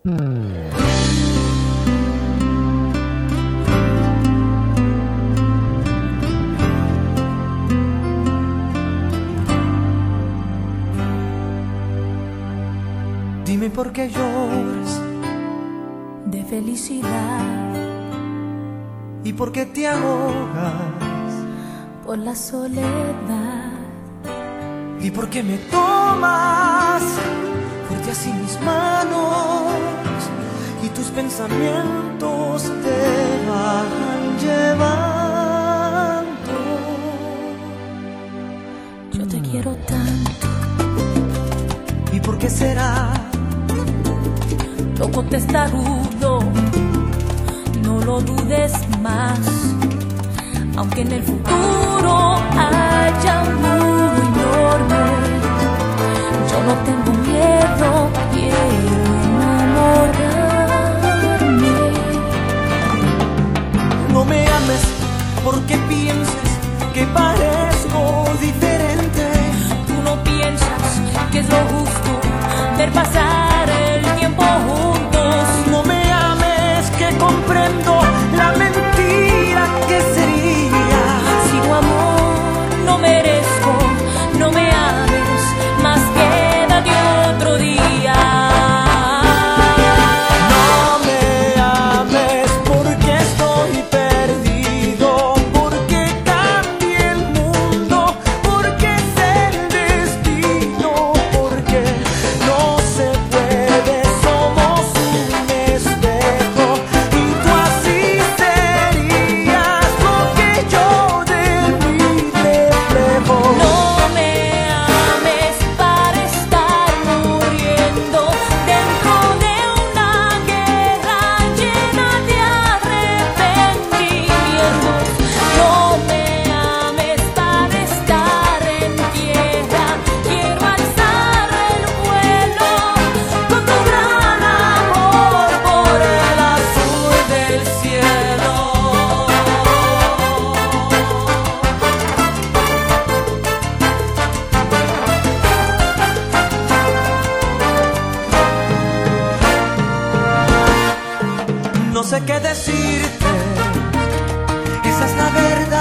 Dime por qué lloras de felicidad y por qué te ahogas, por la soledad. y por qué me tomas fuerte así mis manos y tus pensamientos te van llevando. Yo te quiero tanto. ¿Y por qué será? Loco testarudo, no lo dudes más. Aunque en el futuro haya un muro enorme, yo no tengo miedo, quiero enamorarme. No me ames porque pienses que parezco diferente. Tú no piensas que es lo justo ver pasar el tiempo juntos. No me ames que comprendo la mentira que sería. Si tu amor no merezco, no me ames, más quédate otro día. No me ames porque estoy perdido, porque cambié el mundo, porque es el destino, porque no se puede, somos un espejo y tú así serías lo que yo de mí reflejo. No me ames para estar muriendo dentro de una guerra llena de arrepentimientos. No me ames para estar en tierra, quiero alzar el vuelo con tu gran amor por el azul del cielo. No sé qué decirte, esa es la verdad.